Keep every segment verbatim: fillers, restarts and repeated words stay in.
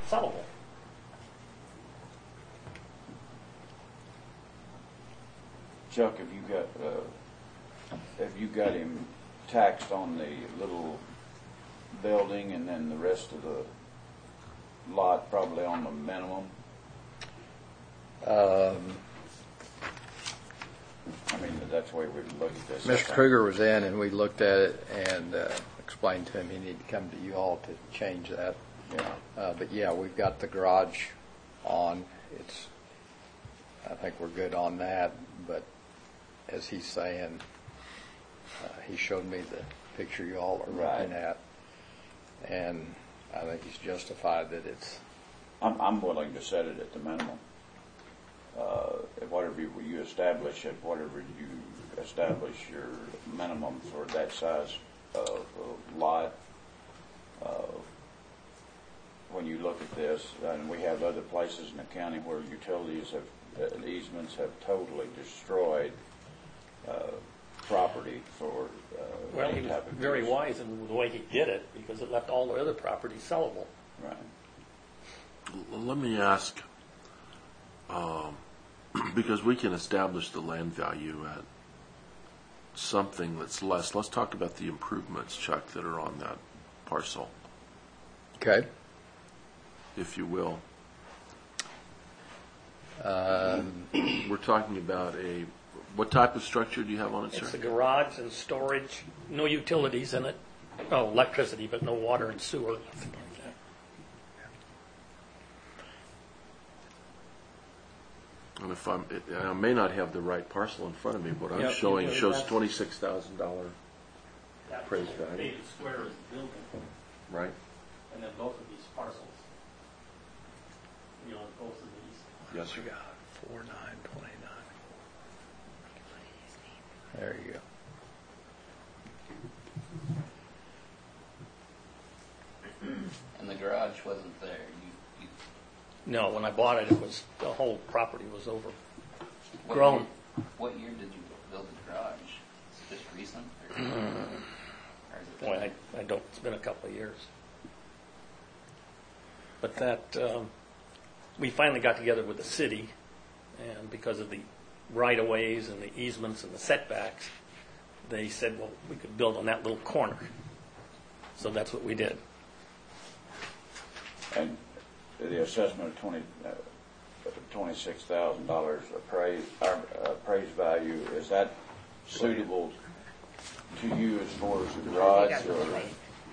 sellable. Chuck, have you got uh, have you got him taxed on the little building and then the rest of the lot probably on the minimum? Um, I mean, that's the way we look at this. Mister Kruger was in, and we looked at it and uh, explained to him he needed to come to you all to change that. Yeah. Uh, but yeah, we've got the garage on. It's, I think we're good on that. But as he's saying, uh, he showed me the picture you all are Right. looking at, and I think he's justified that it's. I'm, I'm willing to set it at the minimum. Uh, whatever you, you establish it, whatever you establish your minimum for that size of a lot. Uh, when you look at this, and we have other places in the county where utilities have, uh, easements have totally destroyed uh, property for uh, Well, any he was type of very use. wise in the way he did it because it left all the other properties sellable. Right. L- Let me ask, um, because we can establish the land value at something that's less. Let's talk about the improvements, Chuck, that are on that parcel, Okay. if you will. Um, We're talking about a, what type of structure do you have on it, sir? It's a garage and storage, no utilities in it. Oh, electricity, but no water and sewer. Nothing like that. And if I'm, it, I may not have the right parcel in front of me. What I'm Yep, showing you do. shows That's- twenty-six thousand dollars, Praise God. David Square is the building, right? and then both of these parcels. You know, both of these. Yes, sir. four nine twenty-nine. There you go. And the garage wasn't there. You, you, No, when I bought it, it was, the whole property was what overgrown. Year, what year did you build the garage? Is it just recent? Or, or has it been Boy, I, I don't, it's been a couple of years. But that, um, we finally got together with the city, and because of the right-of-ways and the easements and the setbacks, they said, well, we could build on that little corner. So that's what we did. And the assessment of twenty, uh, twenty-six thousand dollars appraised, our appraised value, is that suitable to you as far as the garage? Or,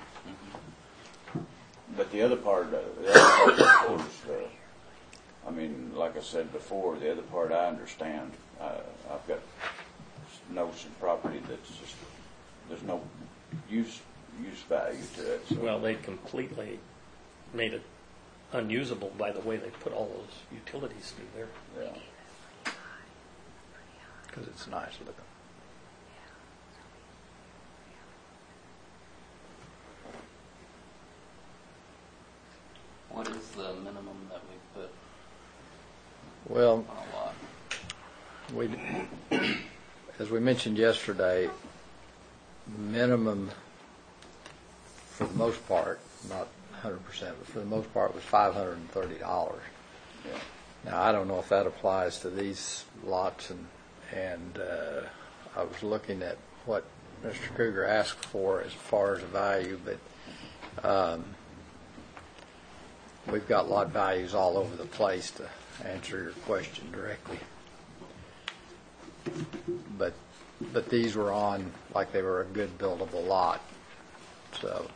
but the other part, uh, the other part, of course, uh, I mean, like I said before, the other part I understand. Uh, I've got notes of property that's just, there's no use use value to it. So. Well, they completely made it unusable by the way they put all those utilities through there. Yeah. Because it's nice looking. What is the minimum that we put Well, on a lot? we, as we mentioned yesterday, minimum for the most part, not one hundred percent, but for the most part was five hundred thirty dollars. Yeah. Now, I don't know if that applies to these lots, and, and uh, I was looking at what Mister Kruger asked for as far as the value, but um, we've got lot values all over the place to answer your question directly. But but these were on like they were a good buildable lot, so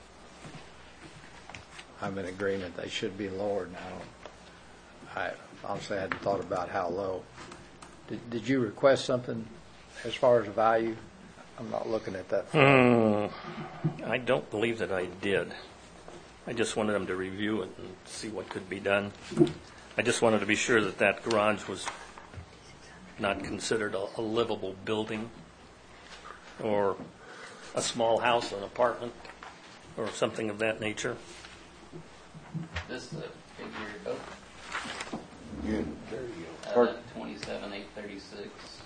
I'm in agreement they should be lowered. Now, I honestly hadn't thought about how low. Did, did you request something as far as the value? I'm not looking at that. Hmm. I don't believe that I did. I just wanted them to review it and see what could be done. I just wanted to be sure that that garage was not considered a, a livable building or a small house, an apartment, or something of that nature. This the figure oh, You, uh, Pardon? twenty-seven eight thirty-six.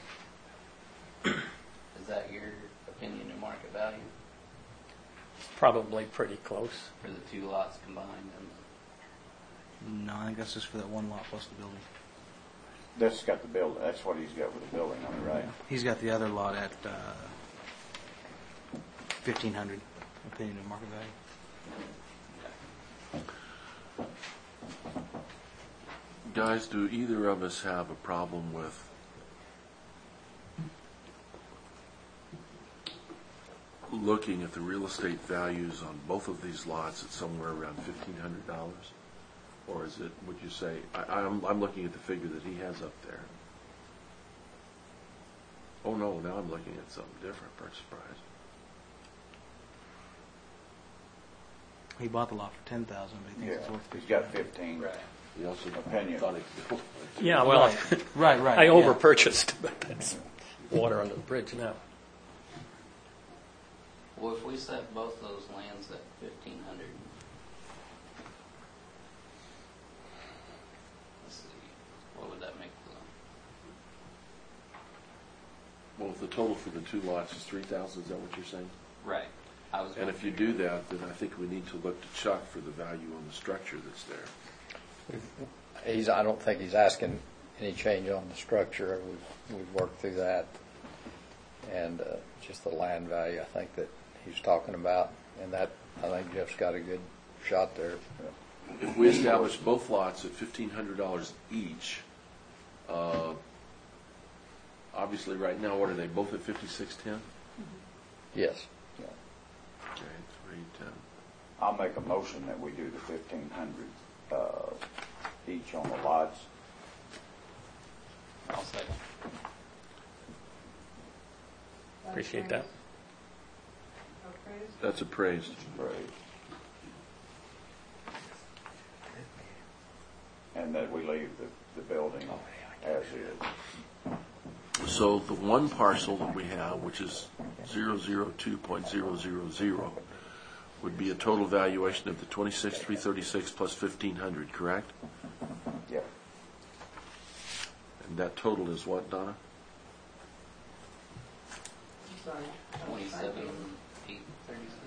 Is that your opinion of market value Probably pretty close. for the two lots combined? And No, I think that's just for that one lot plus the building. That's got the build, that's what he's got with the building on it, right? He's got the other lot at uh, fifteen hundred, opinion of market value. Guys, do either of us have a problem with looking at the real estate values on both of these lots at somewhere around fifteen hundred dollars? Or is it, would you say, I, I'm, I'm looking at the figure that he has up there. Oh no, now I'm looking at something different, purchase price. He bought the lot for ten thousand, but he Yeah, thinks it's worth he's fifteen. got fifteen. Right. He also Opinion. thought he- Yeah, well, Right, right. I yeah. over-purchased, but that's water under the bridge now. Well, if we set both those lands at fifteen hundred, let's see, what would that make for them? Well, if the total for the two lots is three thousand, is that what you're saying? Right. I was. And if you do that, then I think we need to look to Chuck for the value on the structure that's there. He's, I don't think he's asking any change on the structure. We've, we've worked through that. And uh, just the land value, I think, that he's talking about. And that, I think Jeff's got a good shot there. If we establish both lots at fifteen hundred dollars each, uh, obviously right now, what are they, both at fifty-six ten? Yes. Okay, three ten. I'll make a motion that we do the fifteen hundred, uh, each on the lots. I'll second. Appreciate that. That's appraised. Right. And that we leave the, the building as is. So the one parcel that we have, which is zero zero two point zero zero zero, would be a total valuation of the twenty-six three thirty-six plus fifteen hundred, correct? Yeah. And that total is what, Donna? Twenty-seven, eight, thirty-six.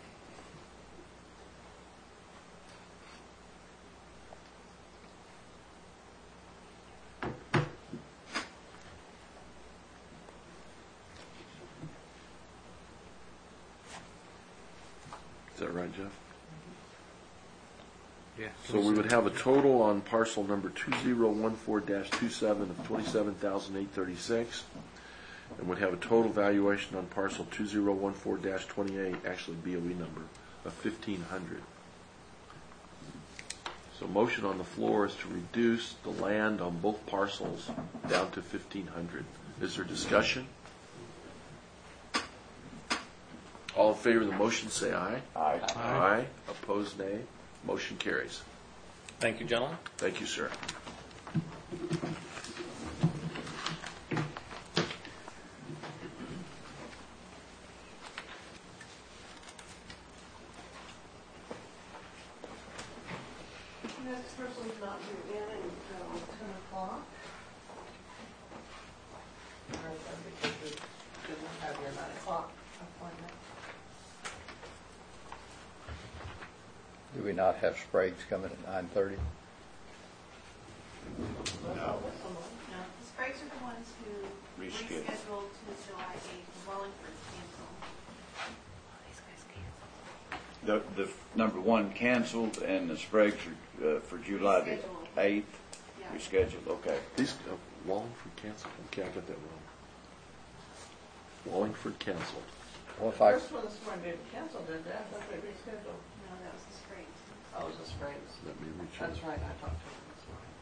Is that right, Jeff? Yeah. So we would have a total on parcel number two zero one four dash two seven of twenty-seven thousand eight thirty-six, and would have a total valuation on parcel two zero one four dash twenty-eight, actually B O E number, of fifteen hundred. So motion on the floor is to reduce the land on both parcels down to fifteen hundred. Is there discussion? All in favor of the motion, say aye. Aye. Aye. Opposed, nay. Motion carries. Thank you, gentlemen. Thank you, sir. Next person's not due in until ten o'clock. Or is that because you didn't have your nine o'clock appointment? Do we not have Sprague's coming at nine thirty? No. No, the Spragues are the ones who Rescheduled. rescheduled to July eighth, Wallingford's canceled. The, the number one canceled and the Spragues are, uh, for July the Rescheduled. eighth, Yeah. rescheduled, okay. These, uh, Wallingford canceled. Okay, I got that wrong. Wallingford canceled. Well, if The I, first one this morning didn't cancel, did they? I thought they rescheduled. No, that was the Spragues. Oh, it was the Spragues. Let me recheck. That's right, I talked to them this morning.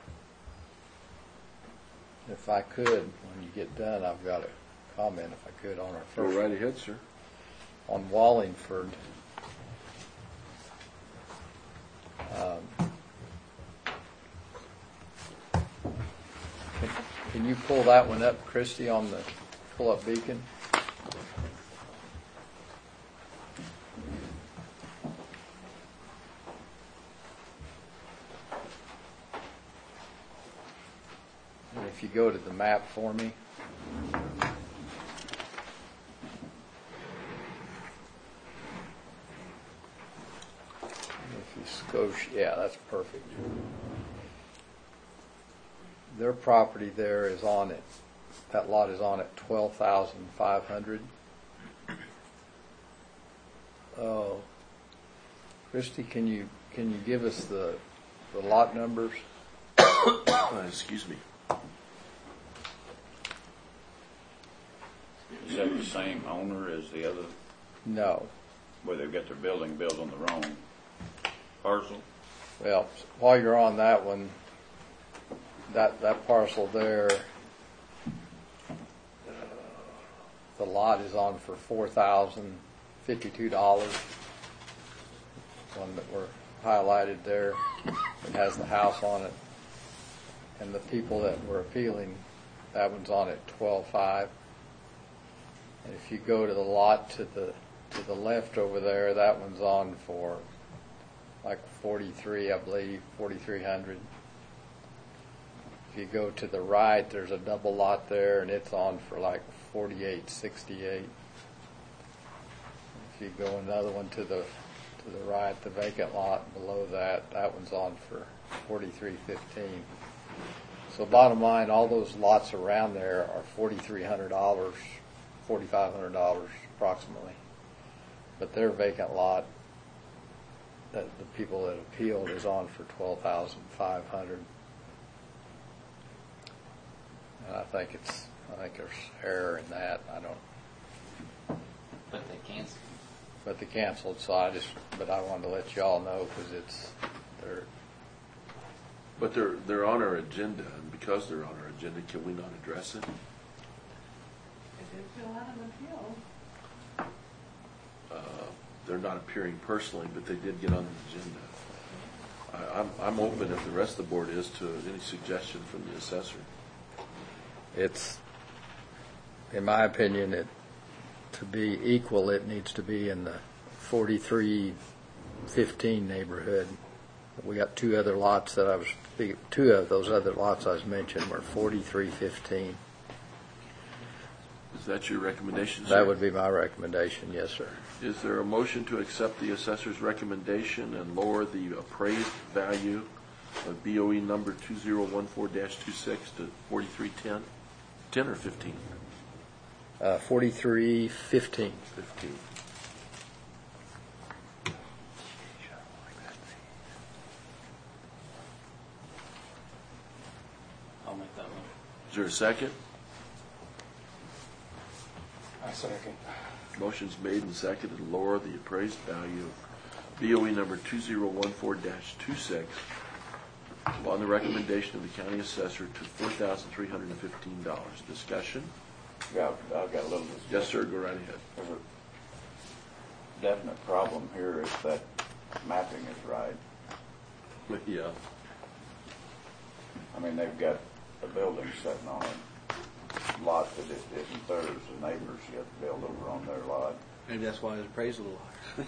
if I could, when you get done, I've got a comment, if I could, on our Go first, right ahead, sir. on Wallingford. Um, Can can you pull that one up, Christie, on the pull-up beacon? And if you go to the map for me. If you Scotia, yeah, that's perfect. Their property there is on it, that lot is on at twelve thousand five hundred. Oh, Christie, can you, can you give us the, the lot numbers? Uh, Excuse me. Is that the same owner as the other, No. where they've got their building built on the wrong parcel? Well, while you're on that one, that, that parcel there, the lot is on for four thousand fifty-two dollars. One that were highlighted there, it has the house on it. And the people that were appealing, that one's on at twelve five. And if you go to the lot to the, to the left over there, that one's on for like forty-three, I believe, forty-three hundred. If you go to the right, there's a double lot there, and it's on for like forty-eight sixty-eight. If you go another one to the to the right, the vacant lot below that, that one's on for forty-three fifteen. So bottom line, all those lots around there are forty-three hundred dollars, forty-five hundred dollars approximately. But their vacant lot, that the people that appealed, is on for twelve thousand five hundred. And I think it's, I think there's error in that. I don't, But they canceled. but they canceled, so I just, but I wanted to let y'all know because it's, they're, But they're, they're on our agenda, and because they're on our agenda, can we not address it? If did fill out an appeal. Uh, They're not appearing personally, but they did get on the agenda. I, I'm, I'm open, if the rest of the board is, to any suggestion from the assessor. it's, in my opinion, it, to be equal, it needs to be in the forty-three fifteen neighborhood. We got two other lots that I was, two of those other lots I was mentioned were forty-three fifteen. Is that your recommendation, sir? That would be my recommendation, yes, sir. Is there a motion to accept the assessor's recommendation and lower the appraised value of B O E number two zero one four dash two six to forty-three ten? ten or fifteen? Uh, forty-three fifteen. fifteen. I'll make that motion. Is there a second? I second. Motion's made and seconded to lower the appraised value of B O E number two zero one four dash two six upon the recommendation of the county assessor to four thousand three hundred fifteen dollars. Discussion? Yeah, I've got a little. Yes, sir, go right ahead. There's a definite problem here if that mapping is right. Yeah. I mean, they've got a building sitting on a lot that it isn't theirs. The neighbors yet to build over on their lot. Maybe that's why it was appraised a little higher.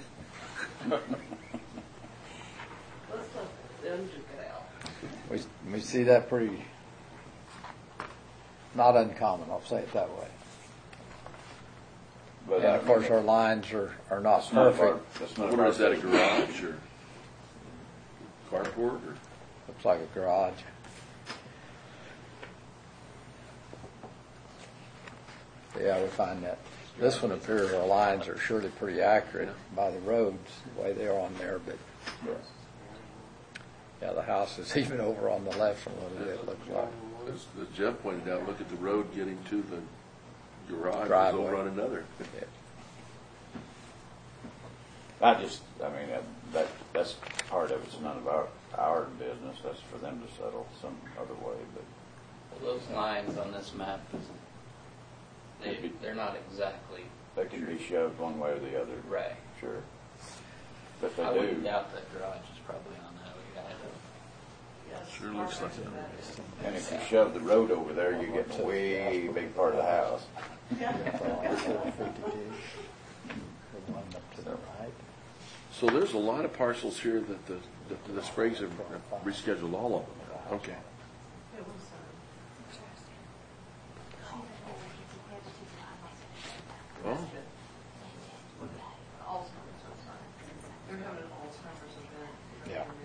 Let's let them duke it out. We, we see that pretty, not uncommon, I'll say it that way. But And I of course, mean, our lines are, are not that's none of our- perfect. that's none of What our is that, a business. garage or carport or? Looks like a garage. Yeah, we find that. This one appears our lines are surely pretty accurate by the roads, the way they are on there, but Yeah. yeah, the house is even over on the left a little bit, it looks like. As as Jeff pointed out, look at the road getting to the garage, it's Driveway. over on another. Yeah. I just, I mean, that- that, that's part of it's none of our, our business. That's for them to settle some other way, but. Well, those lines on this map, they, they're not exactly They can be shoved one way or the other. right. Sure. But they I do. wouldn't doubt that garage is probably on that way. Yes. Sure looks like part of it. that is- And if you shove the road over there, you get a way big part of the house. The one up to the right. So there's a lot of parcels here that the, the, the Spragues have rescheduled all of them. Okay. It was, um, Oh, Alzheimer's, I'm sorry. They're having an Alzheimer's event. Yeah.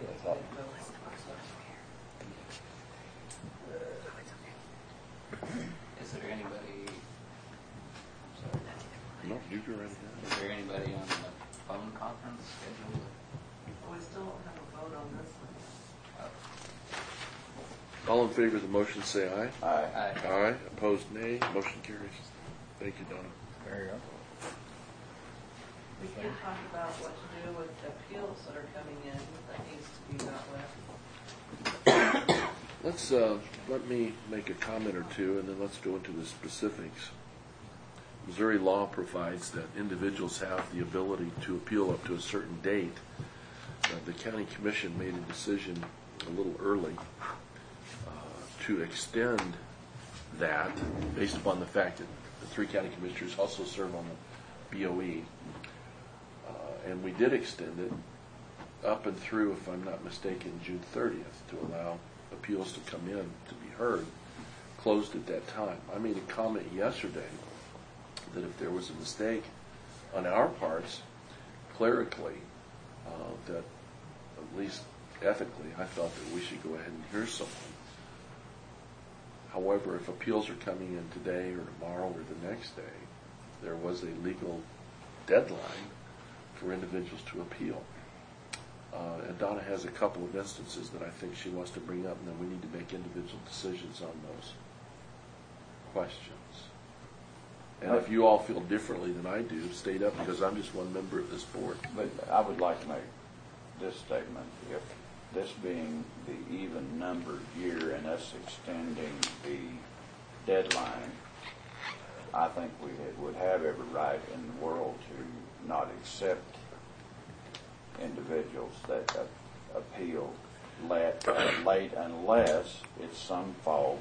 anybody on the phone conference scheduled? We still don't have a vote on this one. All in favor of the motion, say aye. Aye. Aye. Aye. Opposed, nay. Motion carries. Thank you, Donna. There you go. We can talk about what to do with appeals that are coming in that needs to be dealt with. Let's, uh, let me make a comment or two, and then let's go into the specifics. Missouri law provides that individuals have the ability to appeal up to a certain date. Uh, the county commission made a decision a little early uh, to extend that based upon the fact that the three county commissioners also serve on the B O E. Uh, and we did extend it up and through, if I'm not mistaken, June thirtieth to allow appeals to come in to be heard, closed at that time. I made a comment yesterday that if there was a mistake on our parts, clerically, uh, that at least ethically, I felt that we should go ahead and hear someone. However, if appeals are coming in today or tomorrow or the next day, there was a legal deadline for individuals to appeal. Uh, and Donna has a couple of instances that I think she wants to bring up, and then we need to make individual decisions on those questions. And if you all feel differently than I do, state up, because I'm just one member of this board. But I would like to make this statement. If this being the even numbered year and us extending the deadline, I think we would have every right in the world to not accept individuals that uh, appeal late, uh, late unless it's some fault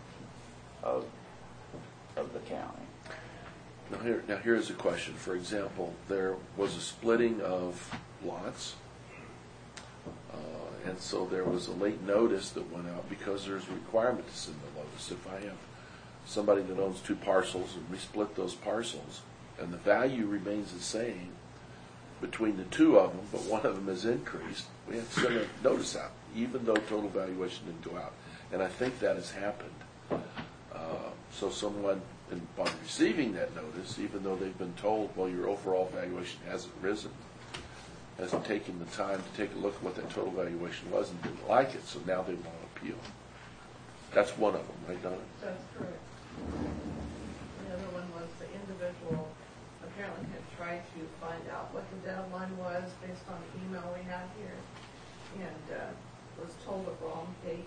of of the county. Now here, now here's a question. For example, there was a splitting of lots, uh, and so there was a late notice that went out because there's a requirement to send a notice. If I have somebody that owns two parcels and we split those parcels, and the value remains the same between the two of them, but one of them is increased, we have to send a notice out, even though total valuation didn't go out. And I think that has happened. Uh, so someone, upon receiving that notice, even though they've been told, well, your overall valuation hasn't risen, hasn't taken the time to take a look at what that total valuation was and didn't like it, so now they want to appeal. That's one of them, right, Donna? That's correct. The other one was the individual apparently had tried to find out what the deadline was based on the email we have here, and uh, was told the wrong date.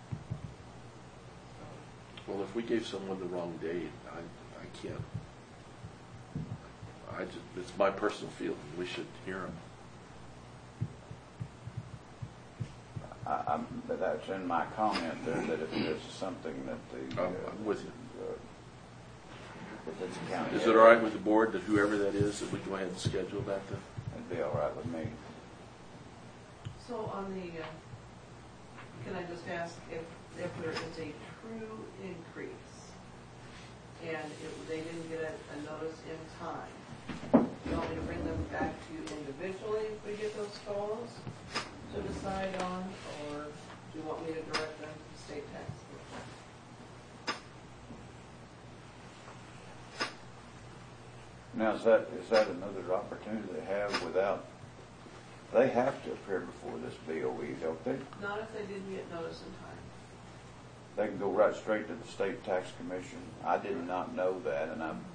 Well, if we gave someone the wrong date, I, I can't. I just, it's my personal feeling. We should hear them. I, I'm, but that's in my comment there, that if there's something that the I'm, uh, I'm with you. uh, if it's a county, Is it all right with the board that whoever that is, that we go ahead and schedule that then? It'd be all right with me. So on the, uh, can I just ask if, if there is a true increase and if they didn't get a, a notice in time, do you want me to bring them back to you individually if we get those photos to decide on, or do you want me to direct them to the state tax commission? Now, is that, is that another opportunity they have without, they have to appear before this B O E, don't they? Not if they didn't get notice in time. They can go right straight to the state tax commission. I did not know that, and I'm,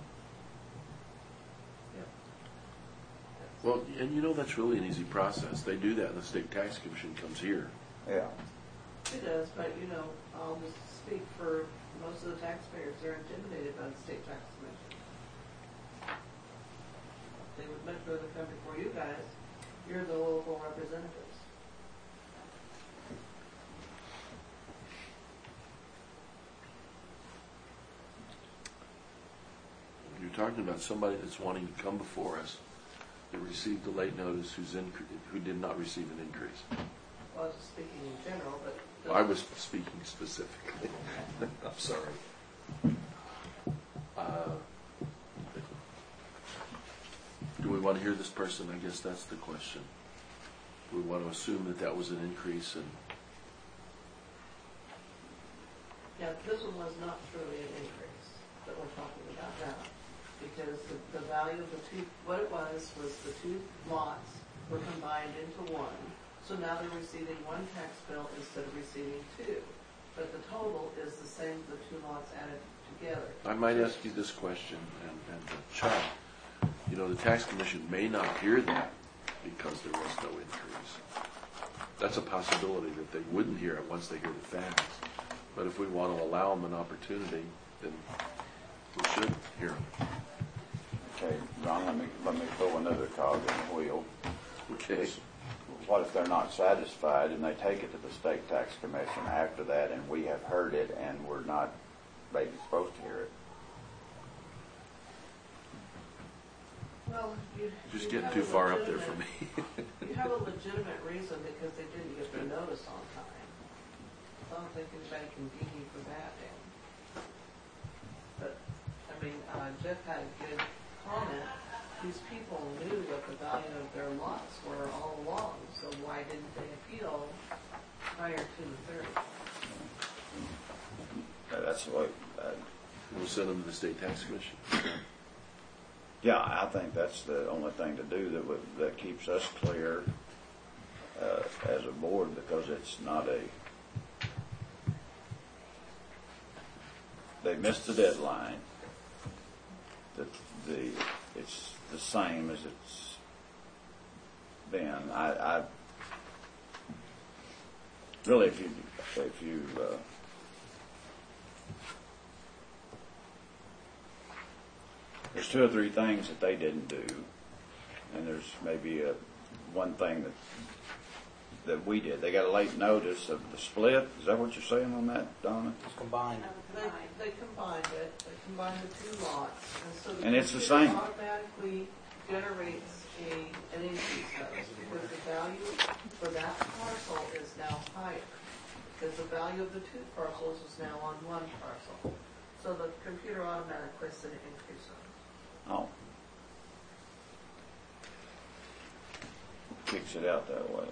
Yep. Well, and you know that's really an easy process. They do that and the state tax commission comes here. yeah. It does, but you know, I'll just speak for most of the taxpayers. They're intimidated by the state tax commission. They would much rather come before you guys. You're the local representatives. You're talking about somebody that's wanting to come before us that received a late notice who's incre- who did not receive an increase. Well, I was just speaking in general, but. I was speaking specifically. I'm sorry. Uh, do we want to hear this person? I guess that's the question. Do we want to assume that that was an increase in? Yeah, this one was not truly an increase that we're talking about now. because the, the value of the two, what it was, was the two lots were combined into one. So now they're receiving one tax bill instead of receiving two. But the total is the same, the two lots added together. I might ask you this question, and, and uh, Chuck, you know, the tax commission may not hear that because there was no increase. That's a possibility that they wouldn't hear it once they hear the facts. But if we want to allow them an opportunity, then we should hear them. Okay, Ron, let me, let me throw another cog in the wheel. Okay. What if they're not satisfied and they take it to the state tax commission after that and we have heard it and we're not maybe supposed to hear it? Well, you. Just you getting have too a far up there for legitimate- me. You have a legitimate reason because they didn't get their notice on time. So I don't think anybody can beat you for that. And, but, I mean, uh, Jeff had a good comment. These people knew what the value of their lots were all along, so why didn't they appeal prior to the third? Uh, That's what, uh, We'll send them to the state tax commission. yeah, I think that's the only thing to do that would, that keeps us clear uh, as a board, because it's not a, they missed the deadline. The, the, it's the same as it's been. I, I really, if you, if you, uh, there's two or three things that they didn't do, and there's maybe a, one thing that that we did. They got a late notice of the split. Is that what you're saying on that, Donna? It's combined. They, they combined it, they combined the two lots, and so the And it's the computer same. automatically generates a, an increase notice, because the value for that parcel is now higher, because the value of the two parcels is now on one parcel. So the computer automatically set an increase on it. Oh. Kicks it out that way.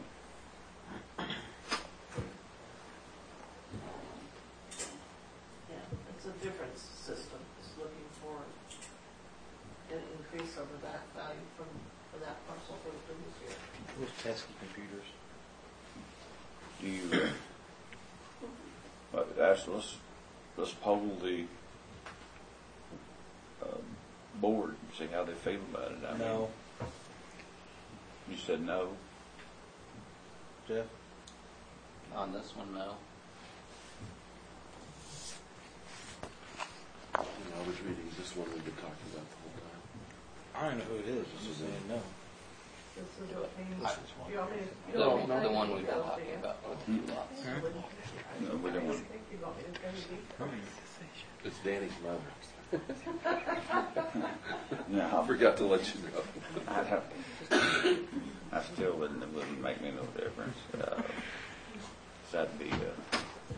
Yeah, it's a different system, it's looking for an increase over that value from, for that parcel for the previous year. Those pesky computers. Do you, uh, uh, that's, let's, let's poll the uh, board and see how they feel about it. I mean, No. you said no? Jeff? On this one, no. You know, I was reading this one we've been talking about the whole time. I don't know who it is, just as saying no. This is what they, This is one. you want me to? you The, want me to the tell one you we've been details, talking do you? about with the two lots. No, we don't want. I think you want me to tell you details. It's Danny's mother. No, I forgot to let you know. I don't, I still wouldn't, it wouldn't make me no difference. Uh, so that'd be, uh,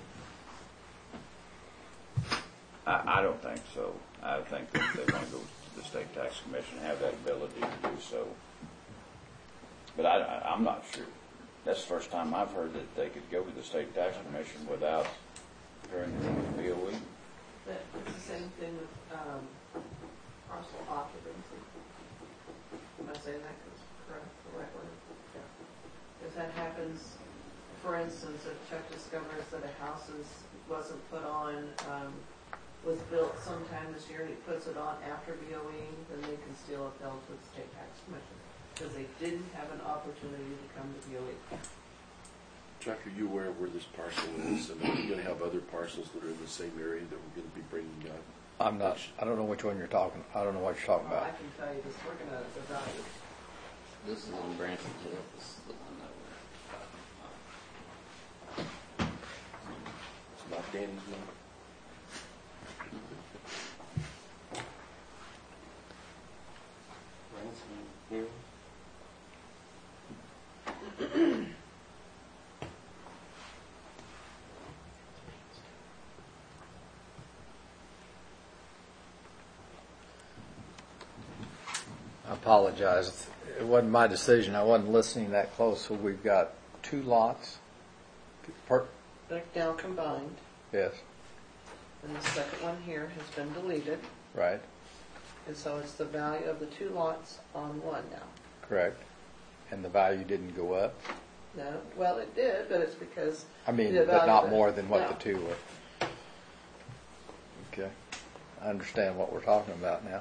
I, I don't think so. I think that they want to go to the state tax commission, have that ability to do so. But I, I, I'm not sure. That's the first time I've heard that they could go to the state tax commission without hearing from the B O E. But it's the same thing with, um, parcel occupancy. Am I saying that correct, the right word? If that happens, for instance, if Chuck discovers that a house is, wasn't put on, um, was built sometime this year and he puts it on after B O E, then they can still appeal to the state tax commission, because they didn't have an opportunity to come to B O E. Chuck, are you aware of where this parcel is? And are you going to have other parcels that are in the same area that we're going to be bringing up? I'm not, I don't know which one you're talking, I don't know what you're talking Well, I about. can tell you this, we're gonna evaluate. This is on Branson Hill. This is the one that we're talking about. It's not Danny's mother. Branson Hill. I apologize. It wasn't my decision. I wasn't listening that close. So we've got two lots. Per, They're now combined, yes, and the second one here has been deleted. right. And so it's the value of the two lots on one now. Correct. And the value didn't go up? No, well, it did, but it's because. I mean, the but not value- more than what No. the two were. Okay. I understand what we're talking about now.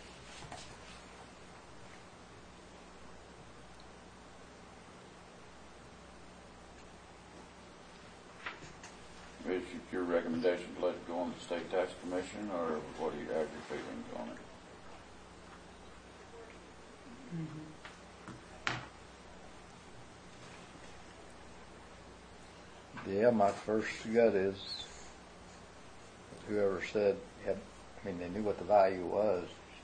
Is it your recommendation to let it go on the state tax commission, or what do you have your feelings on it? Yeah, my first gut is whoever said, had, I mean, they knew what the value was.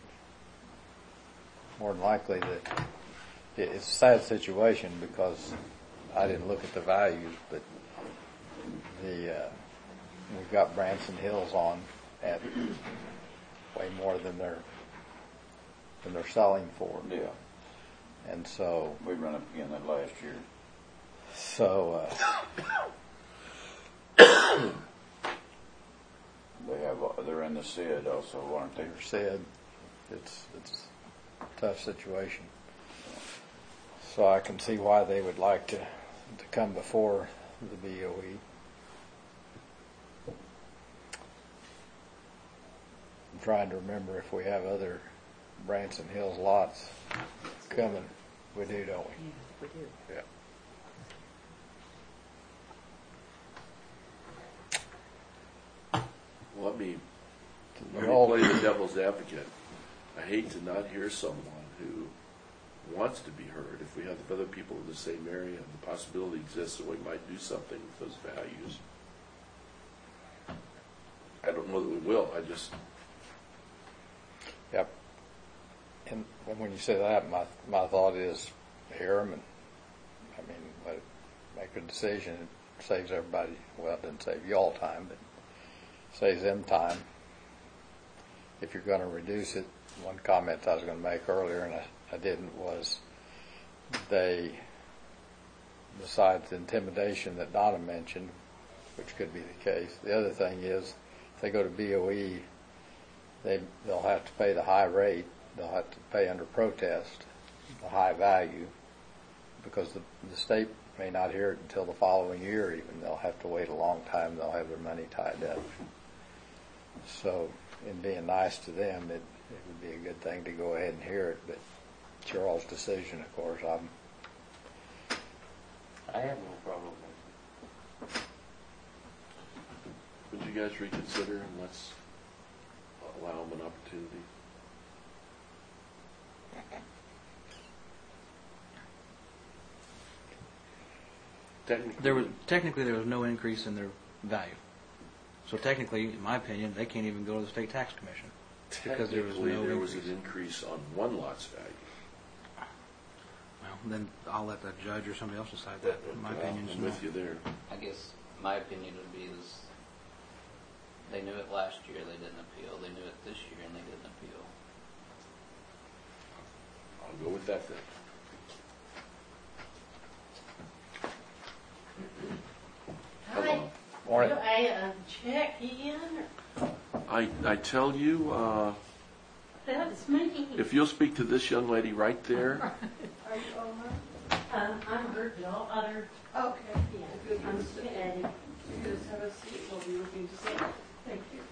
More than likely that it, it's a sad situation because I didn't look at the values, but the uh, we've got Branson Hills on at way more than they're than they're selling for, Yeah, and so we run up again that last year. so. Uh, They have, uh, they're in the S I D also, aren't they? Peter said it's it's a tough situation. So I can see why they would like to to come before the B O E. I'm trying to remember if we have other Branson Hills lots coming. We do, don't we? We do. Yeah. Let me, let We're all- me play the devil's advocate. I hate to not hear someone who wants to be heard. If we have other people in the same area, the possibility exists that we might do something with those values. I don't know that we will. I just, Yep. And when you say that, my my thought is hear 'em and I mean, let it make a decision. It saves everybody. Well, it doesn't save you all time, but saves them time. If you're going to reduce it, one comment I was going to make earlier, and I, I didn't, was they, besides the intimidation that Donna mentioned, which could be the case, the other thing is if they go to B O E, they, they'll have to pay the high rate. They'll have to pay under protest the high value because the, the state may not hear it until the following year even. They'll have to wait a long time. They'll have their money tied up. So in being nice to them, it, it would be a good thing to go ahead and hear it, but it's your all's decision, of course. I'm, I have no problem with it. would you guys reconsider and let's allow them an opportunity? Technically, There was, technically, there was no increase in their value. So technically, in my opinion, they can't even go to the state tax commission. Because there was technically, no there was increase. an increase on one lot's value. Well, then I'll let the judge or somebody else decide that. My opinion is I'm no. with you there. I guess my opinion would be is they knew it last year, they didn't appeal. They knew it this year and they didn't appeal. I'll go with that then. Hi, Morning. do I uh, check in? I, I tell you, uh, That's me. if you'll speak to this young lady right there, Are you Omar? Uh, I'm her daughter. Okay. Yeah, I'm Patty. You just have a seat, we'll be looking to see. Thank you.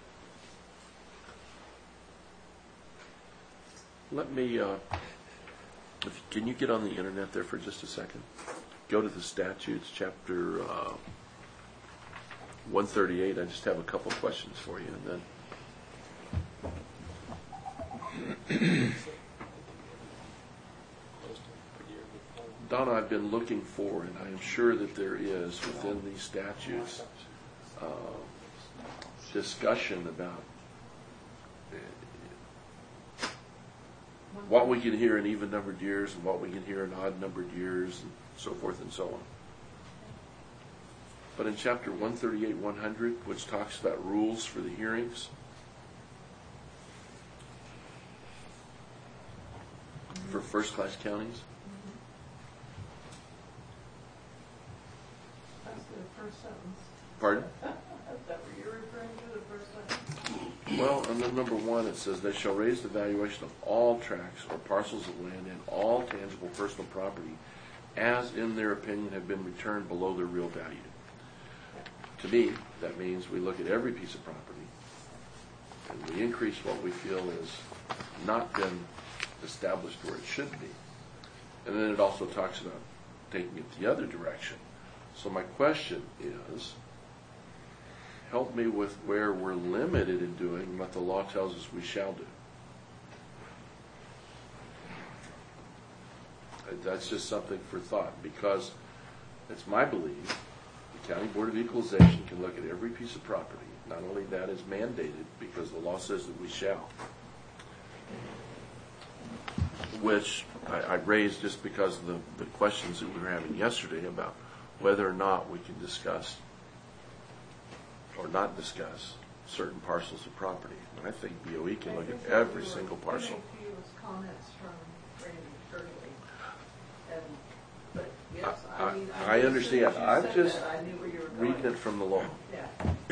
let me, uh, if, can you get on the internet there for just a second? Go to the statutes, chapter uh, one thirty-eight. I just have a couple questions for you, and then. Donna, I've been looking for, and I am sure that there is within these statutes, uh, discussion about uh, what we can hear in even-numbered years and what we can hear in odd-numbered years and so forth and so on. But in chapter one thirty-eight, one hundred, which talks about rules for the hearings, for first-class counties, That's the first sentence. pardon? Is that what you're referring to, the first sentence? Well, and then number one, it says, they shall raise the valuation of all tracts or parcels of land and all tangible personal property as in their opinion have been returned below their real value. To me, that means we look at every piece of property and we increase what we feel has not been established where it should be. And then it also talks about taking it the other direction. So my question is, help me with where we're limited in doing what the law tells us we shall do. That's just something for thought, because it's my belief the County Board of Equalization can look at every piece of property. Not only that is mandated because the law says that we shall, which I, I raised just because of the, the questions that we were having yesterday about whether or not we can discuss or not discuss certain parcels of property. And I think B O E can look at every single parcel. A few comments from Randy Curley. And, but yes, I, I mean, I knew understand. as soon as you I'm said just that, I knew where you were reading going. it from the law. Yeah.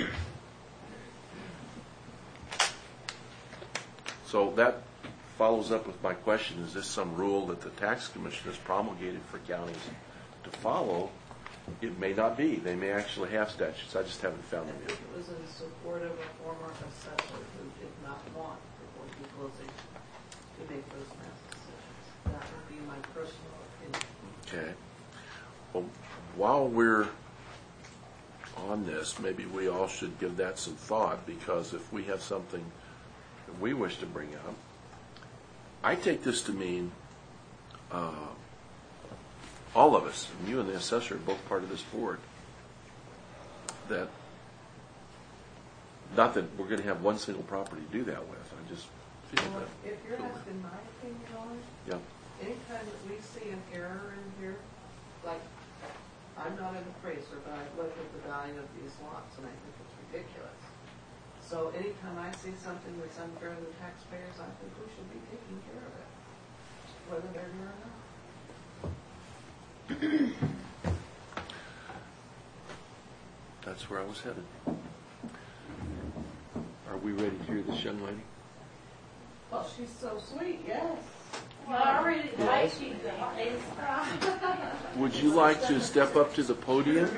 So that follows up with my question, is this some rule that the tax commission has promulgated for counties to follow? It may not be. They may actually have statutes. I just haven't found I them think yet. it was in support of a former assessor who did not want the Board of Equalization to make those mass decisions. That would be my personal opinion. Okay. Well, while we're on this, maybe we all should give that some thought, because if we have something that we wish to bring up, I take this to mean uh, all of us, and you and the assessor are both part of this board, that not that we're going to have one single property to do that with. I just feel Well, that. if you're feel that. asking my opinion on it, Yeah. anytime that we see an error in here, like, I'm not an appraiser, but I've looked at the value of these lots, and I think it's ridiculous. So anytime I see something that's unfair to the taxpayers, I think we should be taking care of it, whether they're here or not. That's where I was headed. Are we ready to hear this young lady? Well, she's so sweet, yes. Well, I already like you guys. Would you like to step up to the podium?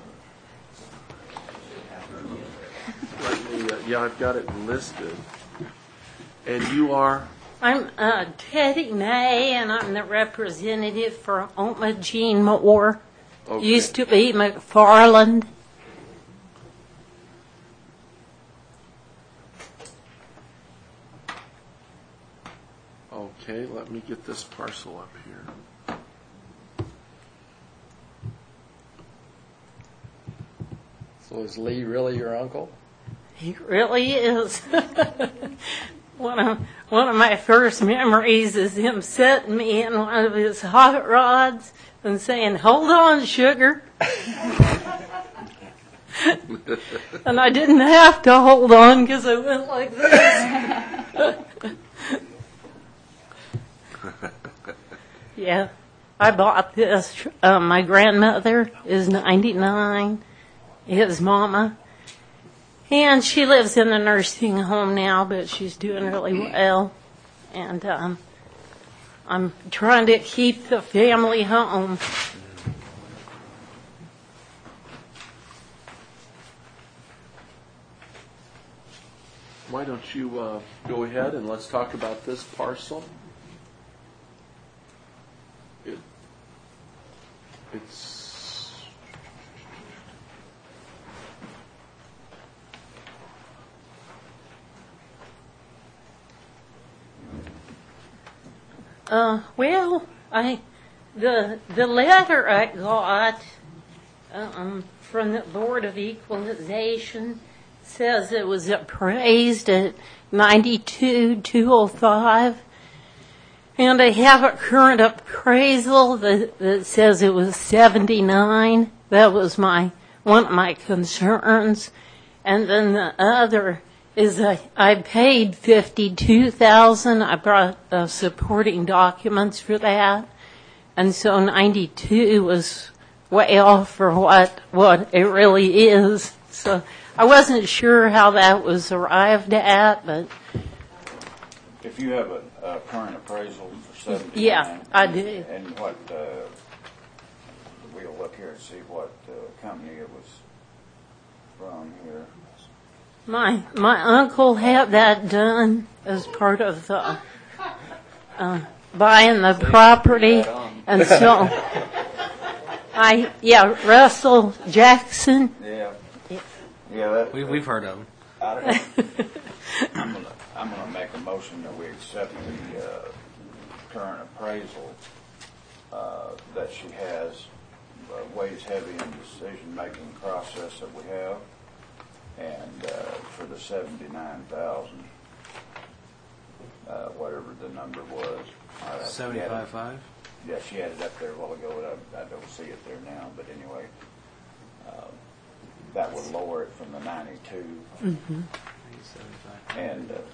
Let me, uh, yeah, I've got it listed. And you are? I'm uh, Teddy May, and I'm the representative for Oma Jean Moore. Okay. Used to be McFarland. Okay, let me get this parcel up here. So is Lee really your uncle? He really is. one of one of my first memories is him setting me in one of his hot rods and saying, "Hold on, sugar." And I didn't have to hold on because I went like this. Yeah, I bought this. Uh, my grandmother is ninety-nine, his mama, and she lives in a nursing home now, but she's doing really well. And um, I'm trying to keep the family home. Why don't you uh, go ahead and let's talk about this parcel. It, it's Uh, well, I the the letter I got um, from the Board of Equalization says it was appraised at ninety-two two oh five, and I have a current appraisal that, that says it was seventy-nine. That was my one of my concerns, and then the other is I, I paid fifty-two thousand dollars. I brought uh, supporting documents for that, and so ninety-two was way off for what what it really is. So I wasn't sure how that was arrived at, but If you have a, a current appraisal for seventy-nine. Yeah, I do. And what, uh, we'll look here and see what uh, company it was from here. my my uncle had that done as part of the uh, buying the property, and so I yeah Russell Jackson. Yeah. Yeah, that. We, we've heard of them. I don't know. I'm gonna, I'm gonna make a motion that we accept the, uh, current appraisal, uh, that she has, uh, weighs heavy in the decision-making process that we have, and, uh, for the seventy-nine thousand, uh, whatever the number was. Uh, she had it- Seventy-five five? Yeah, she had it up there a while ago, I, I don't see it there now, but anyway, uh, that would lower it from the ninety-two. Seventy-five. And uh,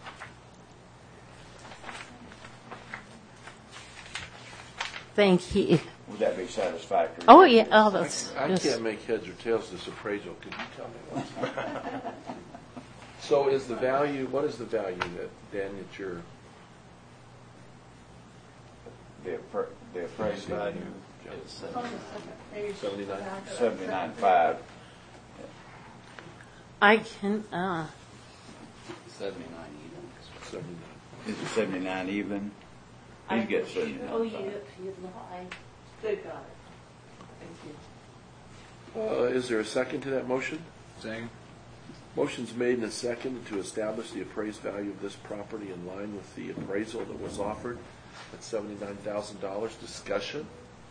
Thank you. would that be satisfactory? Oh yeah, oh that's I just, can't make heads or tails of this appraisal. Could you tell me what? So is the value, what is the value that, Dan, that you're, The, appra- the appraised value, It's It's on the second page. seventy-nine? seventy-nine five. I can uh, seventy-nine even. seventy-nine. Is it seventy-nine even? You get seventy-nine show you five. if you'd like. They've got it. Thank you. Uh, is there a second to that motion? Second. Motion's made and a second to establish the appraised value of this property in line with the appraisal that was offered at seventy-nine thousand dollars. Discussion.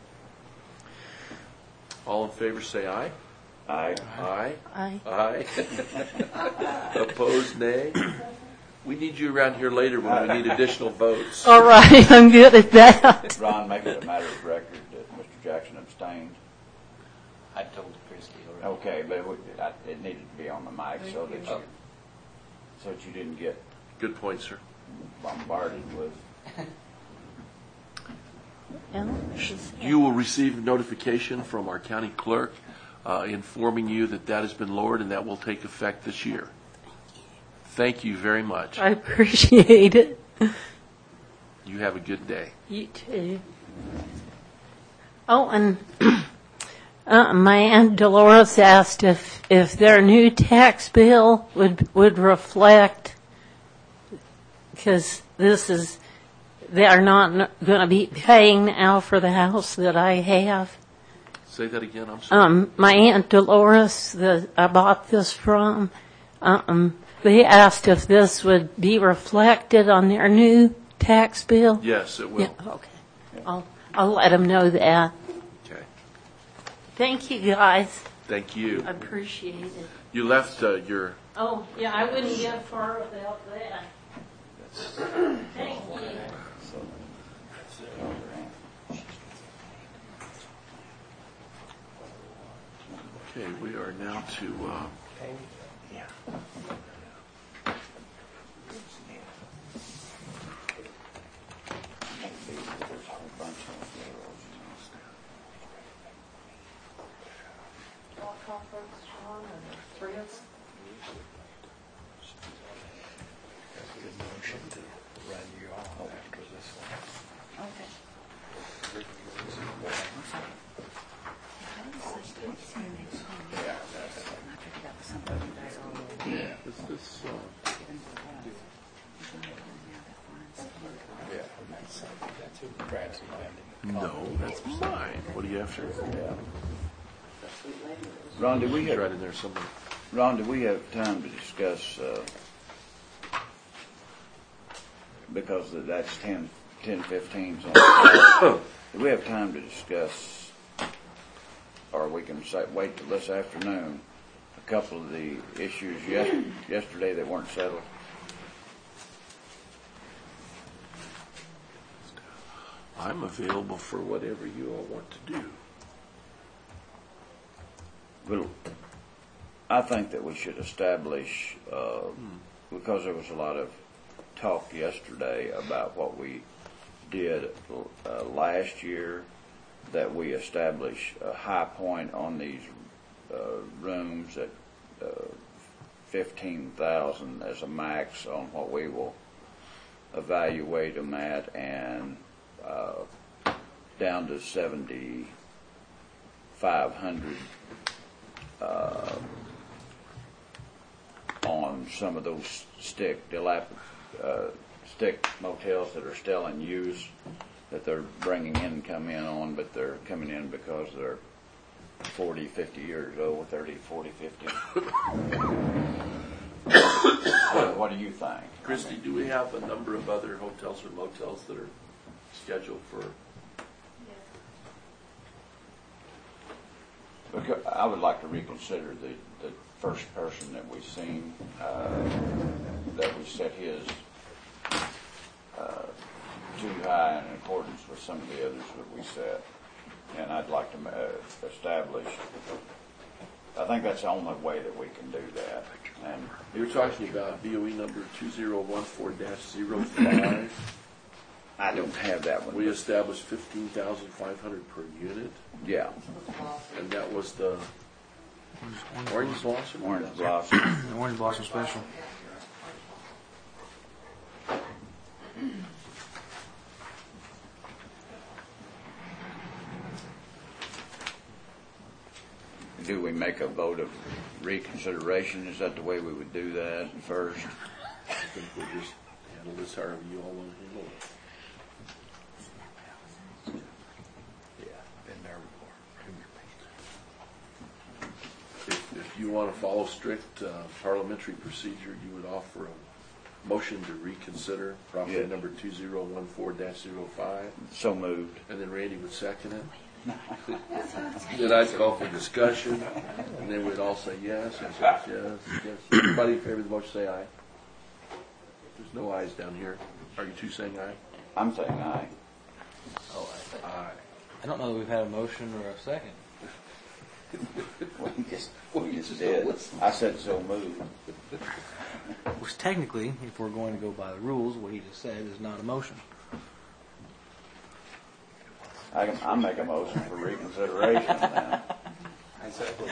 All in favor say aye. Aye. Aye. I Aye. Opposed, nay. We need you around here later when we need additional votes. all right. I'm good at that. Ron, make it a matter of record that Mister Jackson abstained. I told Christie already. Okay, but it, would- I- it needed to be on the mic so that you, so that you didn't get Good point, sir. bombarded with. You will receive notification from our county clerk uh, informing you that that has been lowered and that will take effect this year. Thank you very much. I appreciate it. You have a good day. You too. Oh, and uh, my Aunt Dolores asked if, if their new tax bill would would reflect, because this is, they are not going to be paying now for the house that I have. Say that again, I'm sorry. Um, my Aunt Dolores, that I bought this from, um, they asked if this would be reflected on their new tax bill. Yes, it will. Yeah, okay. I'll, I'll let them know that. Okay. Thank you, guys. Thank you. I appreciate it. You left uh, your, Oh, yeah, I wouldn't get far without that. Thank you. okay, we are now to, uh, All conference, Sean, and three of us. Good motion to run you off after this one. Okay. is this, uh, Yeah, that's, that's who Brad's landing. no, that's mine. What are you after? Ron, do we It's have right in there somewhere. Ron, do we have time to discuss? Uh, because that's ten, ten fifteen. Do we have time to discuss, or we can say, wait till this afternoon, a couple of the issues yes, yesterday that weren't settled? I'm available for whatever you all want to do. Well, I think that we should establish, uh, because there was a lot of talk yesterday about what we did uh, last year, that we establish a high point on these uh, rooms that uh, fifteen thousand as a max on what we will evaluate them at, and uh, down to seventy-five hundred uh, on some of those stick dilap, uh, stick motels that are still in use, that they're bringing in and come in on, but they're coming in because they're forty, fifty years old, thirty, forty, fifty. what, what do you think? Christie, do we have a number of other hotels or motels that are scheduled for? Because I would like to reconsider the, the first person that we seen, uh, that we set his uh, too high in accordance with some of the others that we set. And I'd like to uh, establish, I think that's the only way that we can do that. And You're talking about B O E number two zero one four dash zero five. I don't have that one. We established fifteen thousand five hundred per unit, Yeah, and that was the Orange Blossom? Orange Blossom. The Orange Blossom Special. Do we make a vote of reconsideration? Is that the way we would do that first? I think we'll just handle this however you all want to handle it. Yeah, been there before. If, if you want to follow strict uh, parliamentary procedure, you would offer a motion to reconsider property Yeah. number two zero one four dash zero five, So moved. and then Randy would second it. Then I'd call for discussion, and then we'd all say yes, yes, yes, yes, yes. Everybody in favor of the motion say aye. There's no ayes down here. Are you two saying aye? I'm saying aye. Oh, I think. Aye. I don't know that we've had a motion or a second. We just, we just did. I said so moved. Which technically, if we're going to go by the rules, what he just said is not a motion. I can, I'll make a motion for reconsideration then. Asking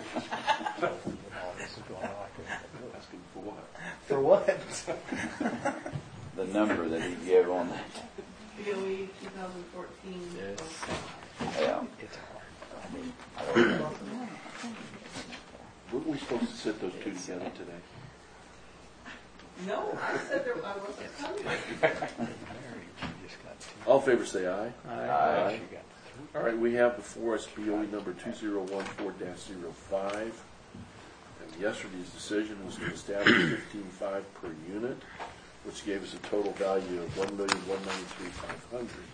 for what? For what? The number that he gave on that. B O E twenty fourteen. Yes. Yeah. Weren't we supposed to sit those two together today? No, I said there, I wasn't coming. All in favor say aye. Aye. All right, we have before us B O E number two zero one four dash zero five. And yesterday's decision was to establish fifteen five per unit, which gave us a total value of one million one ninety-three five hundred.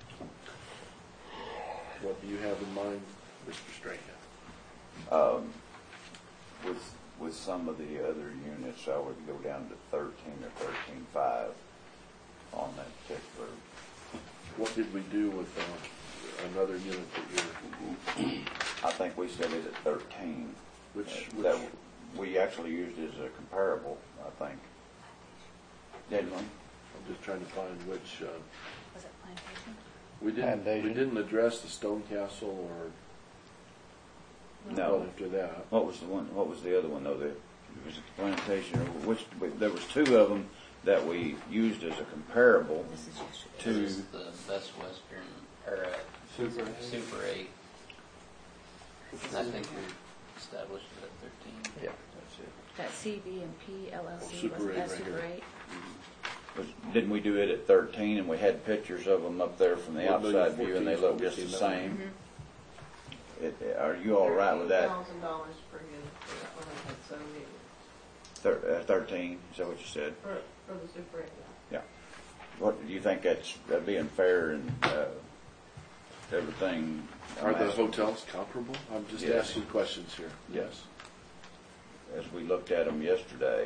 What do you have in mind, Mister Strahan? Um, with, with some of the other units, I would go down to thirteen or thirteen five on that particular. What did we do with uh, another unit that you're, I think we set it at thirteen. which, Uh, That which, we actually used as a comparable, I think. Didn't we? I'm just trying to find which, uh, Was it plantation? we didn't, we Foundation. didn't address the Stone Castle or one No. after that. What was the one, what was the other one though? The, it was a plantation, or which, there was two of them that we used as a comparable This is yesterday. It to, was the Best Western, or uh, Super. Super eight. And I think we established it at thirteen. yeah, that's it. That C B and P L L Oh, C, Super wasn't eight that right Super here. eight? Was, didn't we do it at thirteen, and we had pictures of them up there from the One million outside view, and they fourteen look just the is same? It, are you all right with that? Thousand dollars per unit for that one, I had seventy, Thir- uh, thirteen, is that what you said? for, for the Super eight, yeah. Yeah. What, do you think that's, that being fair and, uh, everything? Are the hotels comparable? I'm just Yes. asking questions here. Yes. As we looked at them yesterday,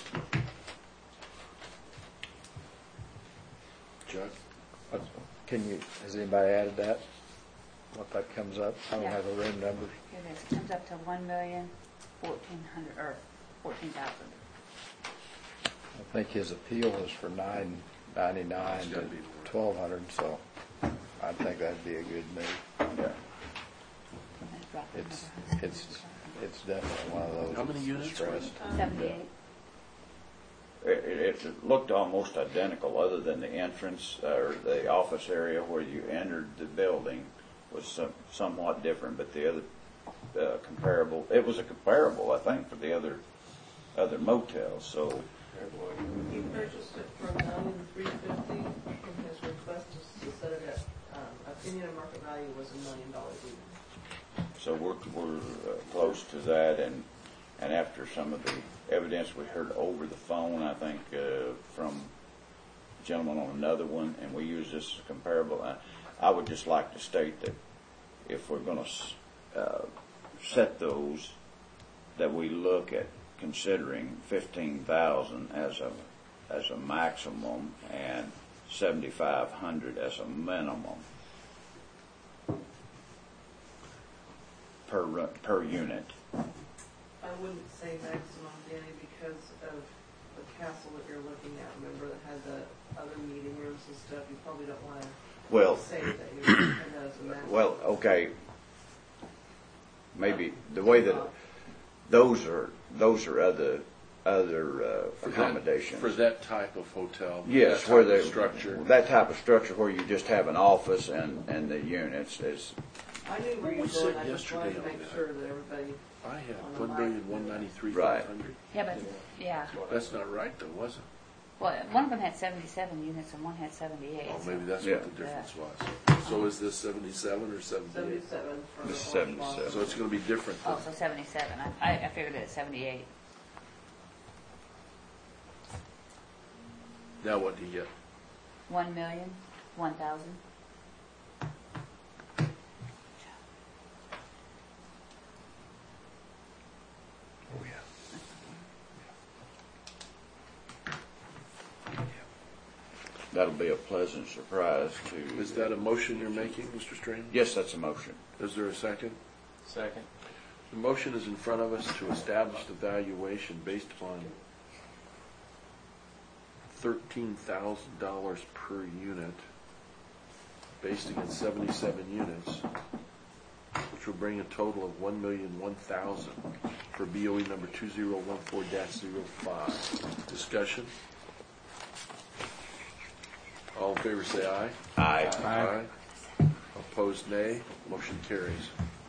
Chuck? What- Can you, has anybody added that? What that comes up? I don't Yeah. have the room numbers. Here it is, comes up to one million, fourteen hundred, or fourteen thousand. I think his appeal is for nine ninety-nine It's to gotta be more. twelve hundred, so I think that'd be a good move. yeah. It's, it's it's definitely one of those. How many units were distressed. Seventy-eight. It, it, it looked almost identical, other than the entrance or the office area where you entered the building was some, somewhat different, but the other uh, comparable. It was a comparable, I think, for the other other motels. So He purchased it for a million three fifty, and his request is to set it at, um, opinion of market value was a million dollars even. so we're we're uh, close to that, and and after some of the evidence we heard over the phone, I think uh, from a gentleman on another one, and we use this as comparable. I, I would just like to state that if we're going to uh, set those, that we look at considering fifteen thousand as a as a maximum and seventy-five hundred as a minimum per ru- per unit. I wouldn't say maximum, Danny, because of the castle that you're looking at. Remember that had the other meeting rooms and stuff. You probably don't want to Well, say that you're looking at that as a maximum. well, okay. Maybe the way that those are those are other other uh, For that- accommodations. For that type of hotel? Yes, that where type of the structure? that type of structure where you just have an office and and the units is. I knew where We you were said going. I just yesterday wanted to on make that. sure that everybody. I have On the one million, one ninety-three, Right. five hundred. Yeah, but, yeah. That's not right though, was it? Well, one of them had seventy-seven units and one had seventy-eight. Oh, maybe that's Yeah. what the difference was. So is this seventy-seven or seventy-eight? Seventy-seven for This is the seventy-seven. So it's gonna be different than, Oh, so seventy-seven. I, I I figured it at seventy-eight. now what do you get? One million, one thousand. Oh, yeah. That'll be a pleasant surprise to. Is that a motion you're making, Mister Strain? Yes, that's a motion. Is there a second? Second. The motion is in front of us to establish the valuation based upon thirteen thousand dollars per unit, based against seventy-seven units, which will bring a total of one million, one thousand for B O E number two zero one four dash zero five. Discussion? All in favor say aye. Aye. Aye. Opposed, nay. Motion carries.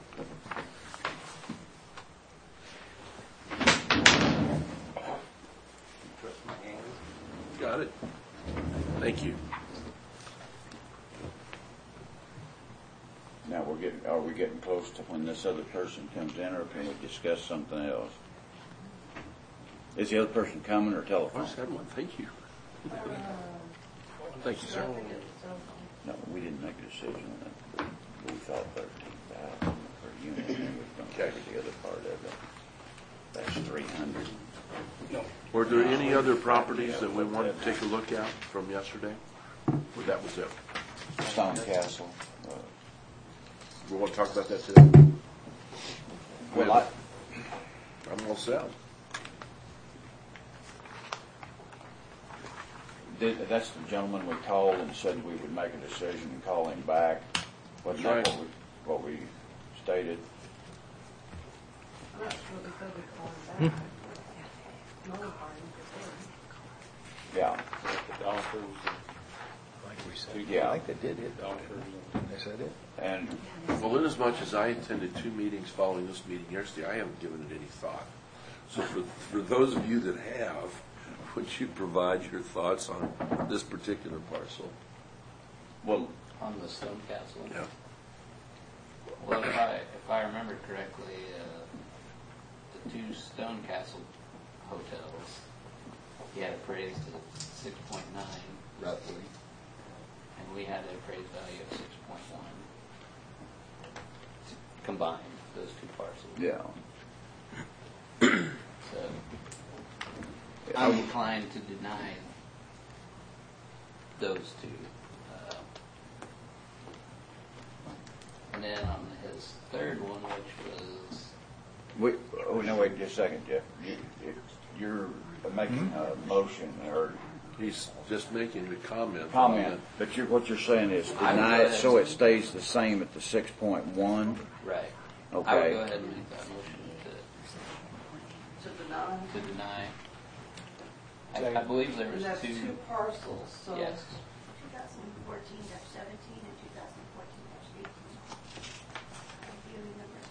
Got it. Thank you. Now we're getting. Are we getting close to when this other person comes in, or can we discuss something else? Is the other person coming or I telephone? just had one. Thank you. Thank you, sir. No, we didn't make a decision on that. We thought thirteen thousand per unit, and we were going to Okay. cover the other part of it. That's three hundred. Were there any other properties that we wanted to take a look at from yesterday? Or that was it? Stone Castle. Uh, We want to talk about that today? well, I, I'm all set. did, that's the gentleman we called and said we would make a decision and call him back. Wasn't that Right. what we, what we stated? I'm not sure because we call him back. No one called him before. Yeah. Like we said. Yeah. I think they did it. They said it. And Well, inasmuch as I attended two meetings following this meeting yesterday, I haven't given it any thought. So for, for those of you that have, would you provide your thoughts on this particular parcel? well, On the Stone Castle. Yeah. Well, if I, if I remember correctly, uh, the two Stone Castle hotels, he had appraised at six point nine roughly, and we had an appraised value of six point one. Combined, those two parcels. yeah. So, I'm inclined to deny those two. Uh, And then on his third one, which was, We, oh, no, wait just a second, Jeff. You, you- you're making a motion or He's just making the comment. on comment, but you're, what you're saying is I would deny go it ahead so and- it stays the same at the six point one? right. I would Okay. go ahead and make that motion deny. to deny. I, I believe there And was that's two. two parcels, so. Yes. twenty fourteen seventeen and twenty fourteen eighteen. Viewing numbers.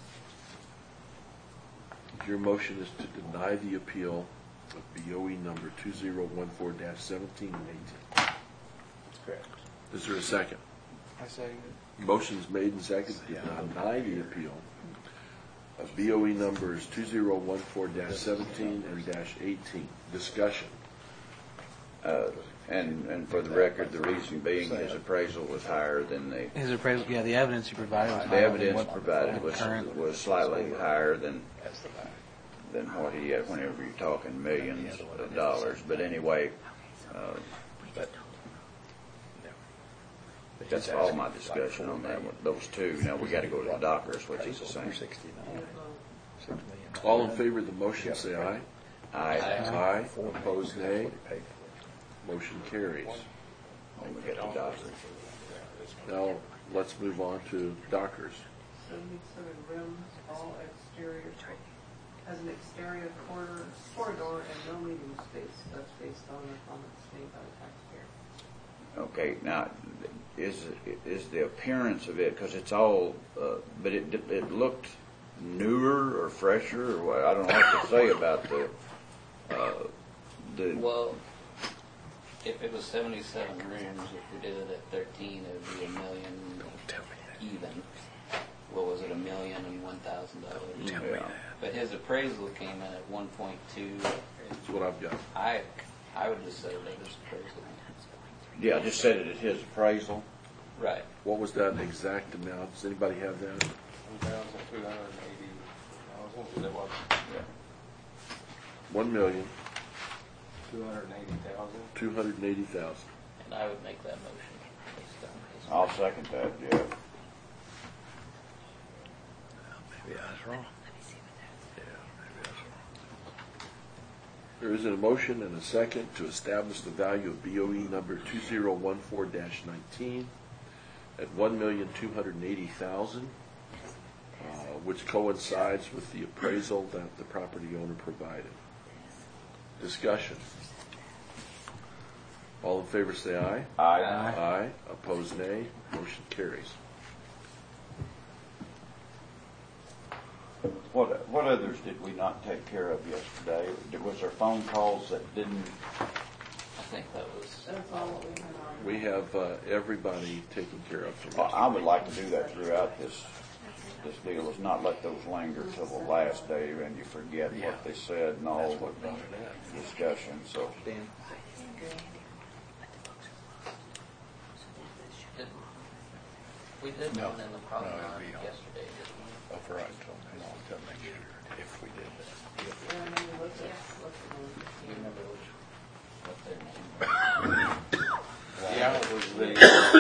Your motion is to deny the appeal of B O E number two zero one four seventeen and eighteen. That's correct. Is there a second? I say Motion's made and seconded to deny the appeal of B O E numbers two zero one four seventeen and dash eighteen. Discussion. Uh, And, and for the record, the reason being his appraisal was higher than the, his appraisal. Yeah, the evidence you provided was the higher than evidence what- provided was, current. was slightly higher than, That's the value. than what he had whenever you're talking millions of dollars. But anyway, uh, But, no. But he's that's all asking my for like discussion four on that one, million. those two. Now, we gotta go to the Dockers, which is the Appraisal same. for sixty-nine. Six million. All in favor of the motion, say aye. I, Aye. Four million. Opposed, That's nay. what he paid for it. Motion carries. when we get to Dockers. Now, let's move on to Dockers. seventy-seven rims, all exterior, has an exterior corridor, corridor and no meeting space. That's based on the comments made by the taxpayer. Okay, now, is, is the appearance of it, because it's all, uh, but it, it looked newer or fresher, or what, I don't know what to say about the, uh, the, Well, if it was seventy-seven rooms, if we did it at thirteen, it would be a million even. What was it, a million and one thousand dollars? yeah. But his appraisal came in at one point two. That's what I've got. I, I would just say that his appraisal. Yeah, I just said it at his appraisal. Right. What was that exact amount? Does anybody have that? One thousand two hundred and eighty thousand, that was One million, two hundred and eighty thousand. two hundred and eighty thousand. And I would make that motion based on his. I'll second that, Jeff. Maybe I was wrong. Yeah, maybe I was wrong. There is a motion and a second to establish the value of B O E number two zero one four nineteen at one million two hundred and eighty thousand, uh, which coincides with the appraisal that the property owner provided. Discussion. All in favor say aye. Aye. Aye. Opposed, nay. Motion carries. What, what others did we not take care of yesterday? Was there phone calls that didn't, I think that was. That's all that we had on. We have uh, everybody taken care of. from well, I would like to do that throughout this, this deal, is not let those linger till the last day and you forget what they said and all the discussion, so. Dan. Did- We did No. one in the No, promenade it'd be on. yesterday, didn't we? Oh, for I told him long to make sure if we did that. Yeah, and then we looked at, looked at them. Do you remember which, what their name was? Yeah, it was the,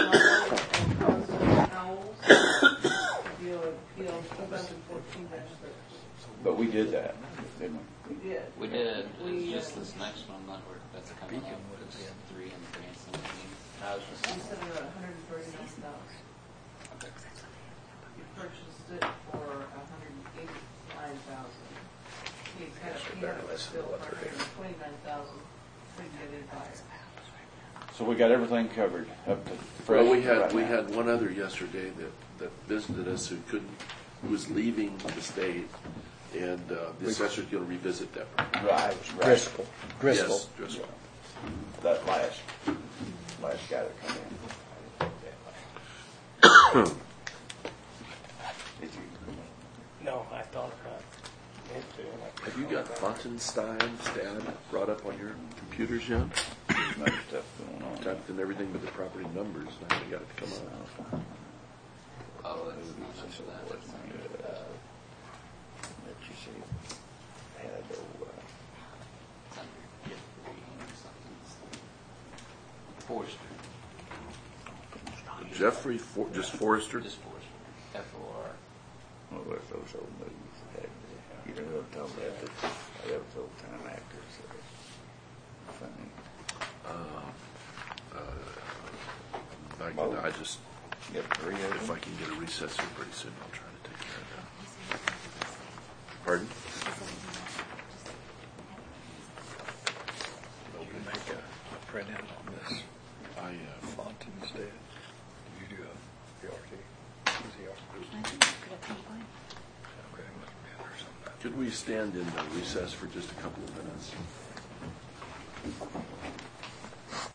Appeal, appeal, two thousand fourteen dash thirteen. But we did that, didn't we? We did. We did, We, it's just uh, this next one that we're, that's coming up, was three in Branson. And I was just, We said it at one hundred and thirty-nine thousand. We purchased it for one hundred and eighty-nine thousand. He had a, he had a bill for one hundred and twenty-nine thousand, couldn't get it higher. So we got everything covered up to fresh. Well, we had, right we now. had one other yesterday that, that visited us who couldn't, who was leaving the state, and uh, the assessor's going to revisit that. Right, right. Driscoll. Driscoll. Yes, Driscoll. That last, last guy that come in. Did you? no, I thought about it too. and I- Have you got Fontenstein stat brought up on your computers yet? There's much stuff going on. Typed in everything but the property numbers, and I haven't got it to come up. oh, it's not much of that. It's under, uh, Let you see. Had, oh, uh, it's under Jeffrey or something. Forster, Jeffrey, For, just Forrester? just Forster, F O R. oh, there's those old movies. that- You know what I'm talking about? That- That was old time actors. that are Funny. I, can, I just, Get three of if them. I can get a recess here pretty soon, I'll try to take care of that. Pardon? print in on this I, uh, font instead. You do a B R T? Use the R T? I think it's good, I think fine. Okay, must be under something. could we stand in the recess for just a couple of minutes?